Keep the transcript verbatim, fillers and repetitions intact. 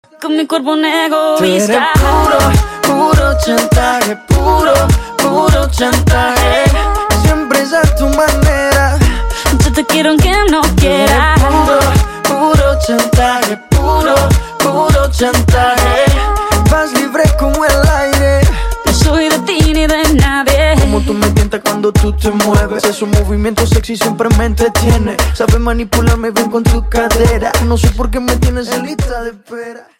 Con mi cuerpo un Tú eres egoísta. puro, puro chantaje, puro, puro chantaje. Siempre es a tu manera. Yo te quiero aunque no quieras. Puro, puro chantaje, puro, puro chantaje. Vas libre como el aire. No soy de ti ni de nadie. Como tú me tientas cuando tú te mueves. Esos movimientos sexy siempre me entretiene. Sabes manipularme bien con tu cadera. No sé por qué me tienes en lista de espera.